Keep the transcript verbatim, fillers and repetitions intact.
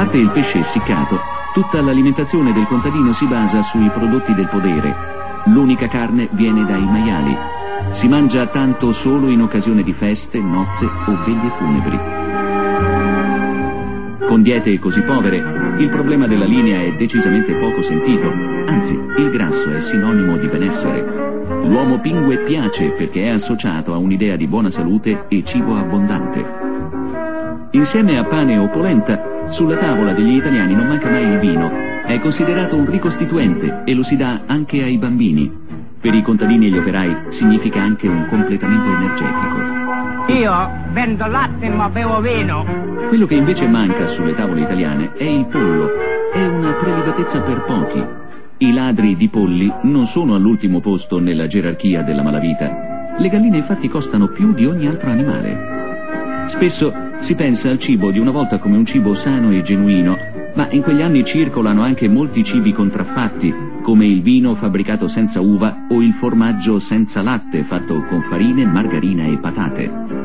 parte il pesce essiccato, tutta l'alimentazione del contadino si basa sui prodotti del podere. L'unica carne viene dai maiali. Si mangia tanto solo in occasione di feste, nozze o veglie funebri. Con diete così povere, il problema della linea è decisamente poco sentito, anzi, il grasso è sinonimo di benessere. L'uomo pingue piace perché è associato a un'idea di buona salute e cibo abbondante. Insieme a pane o polenta, sulla tavola degli italiani non manca mai il vino. È considerato un ricostituente e lo si dà anche ai bambini. Per i contadini e gli operai significa anche un completamento energetico. Io vendo latte ma bevo vino. Quello che invece manca sulle tavole italiane è il pollo. È una prelibatezza per pochi. I ladri di polli non sono all'ultimo posto nella gerarchia della malavita. Le galline infatti costano più di ogni altro animale. Spesso si pensa al cibo di una volta come un cibo sano e genuino, ma in quegli anni circolano anche molti cibi contraffatti, come il vino fabbricato senza uva o il formaggio senza latte fatto con farine, margarina e patate.